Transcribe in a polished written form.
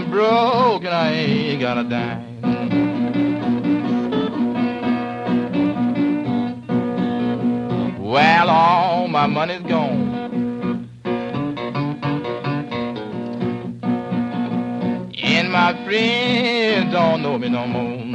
I'm broke and I ain't got a dime. Well, all my money's gone. And my friends don't know me no more.